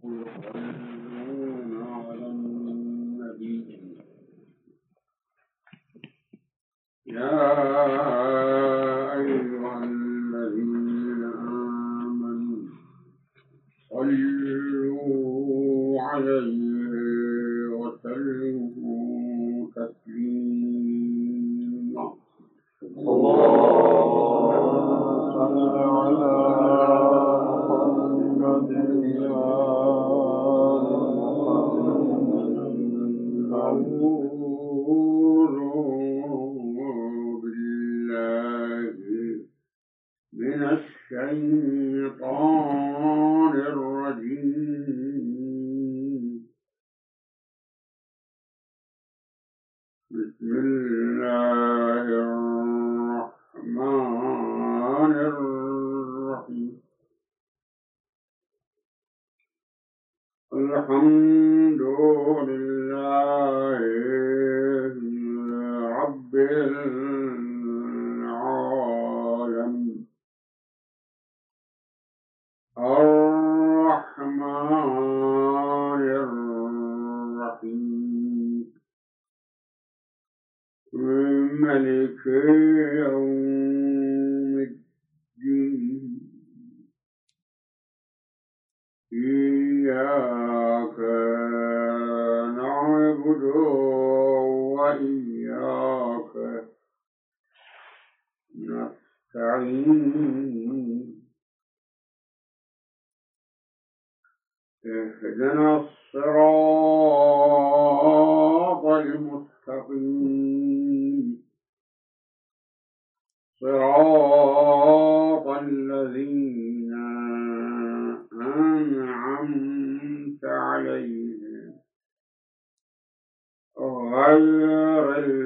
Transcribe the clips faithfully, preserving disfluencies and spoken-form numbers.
يصلون على النبي يا أيها الذين آمنوا صلوا عليه وسلموا تسليما. اللهم صل على محمد وآل محمد. أعوذ بالله من الشيطان الرجيم. بسم الله الرحمن الرحيم. الحمد لله رب العالمين الرحمن الرحيم ملك يوم الدين. إياك نعبد وإياك نستعين. اهدنا الصراط المستقيم صراط الذين أنعمت عليهم غير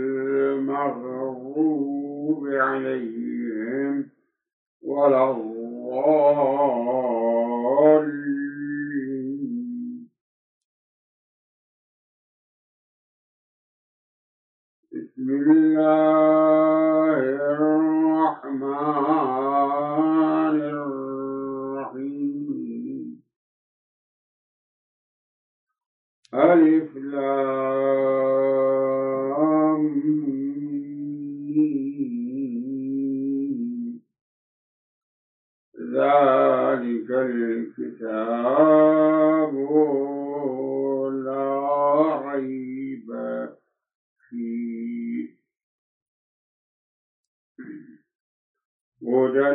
المغضوب عليهم ولا الضالين. بسم الله الرحمن الرحيم. ألف لام ميم. ذلك الكتاب لا ريب فيه هدى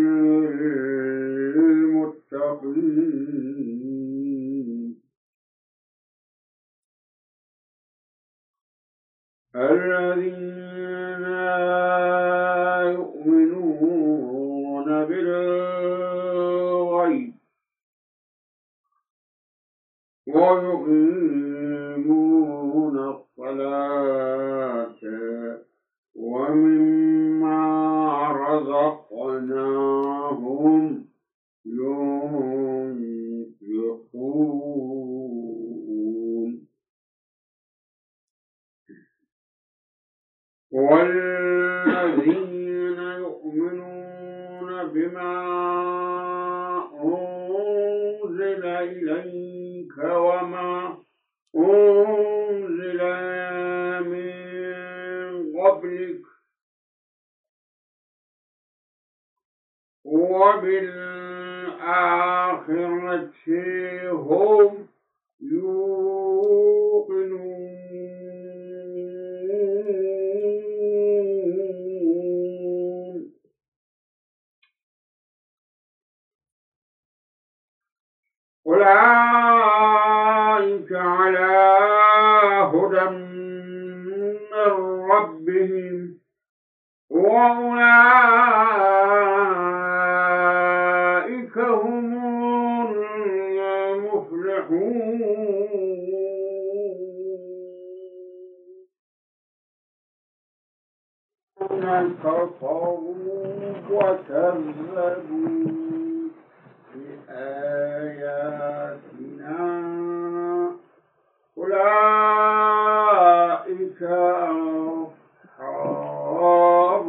للمتقين الذين يؤمنون بالغيب ويقيمون الصلاة ومما رزقناهم ينفقون. والذين يؤمنون بما أنزل إليك وما أنزل من قبلك وبالآخرة هم يوقنون. أولئك على هدى من ربهم وأولئك هم المفلحون. كفروا وكذبوا بآياتنا أولئك أصحاب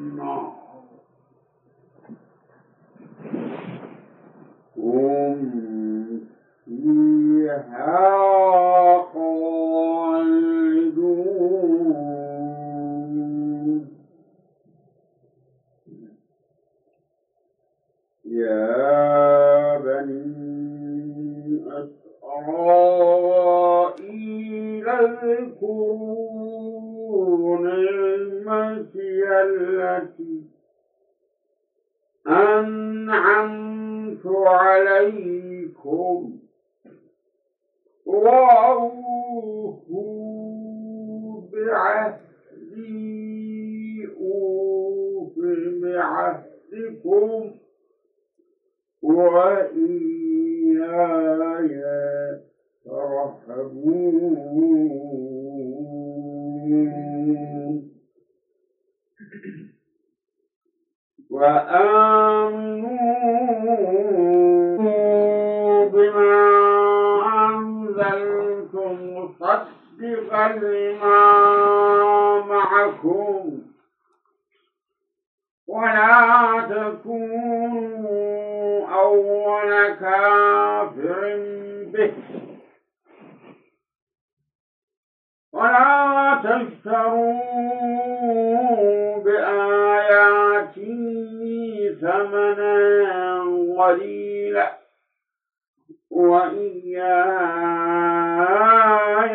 النار هم فيها خالدون يا بني إسرائيل اذكروا نعمتي التي أنعمت عليكم وأوفوا بعهدي أوف بعهدكم وإياي فارهبون وآمنوا بما أنزلت مصدقا لما معكم ولا تكونوا أول كافر به ولا تشتروا بآياتي ثمنا قليلا وإياي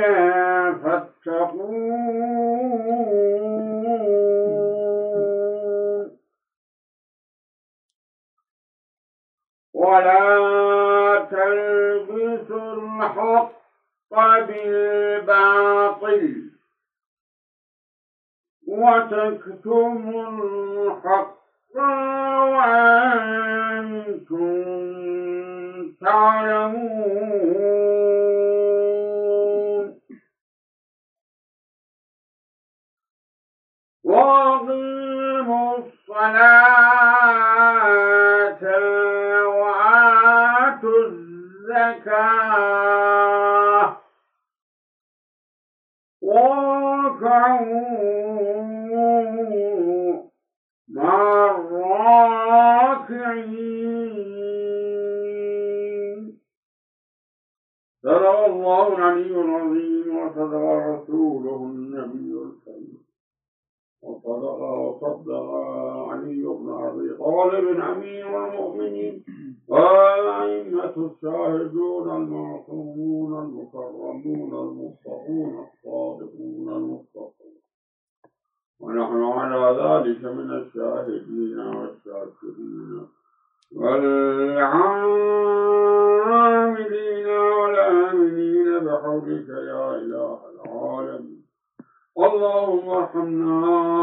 فاتقون ولا تلبسوا الحق بالباطل وتكتموا الحق وأنتم تعلمون وأقيموا الصلاة وآتوا الزكاة واركعوا مع الراكعين صدق الله العلي العظيم وصدق رسوله النبي الكريم وصدق وصدق علي بن أبي طالب أمير المؤمنين وأئمة الشاهدون المعصومون المكرمون المصطفون الصادقون المصطفون ونحن على ذلك من الشاهدين والشاكرين والعاملين والآمنين بحولك يا إله العالمين اللهم ارحمنا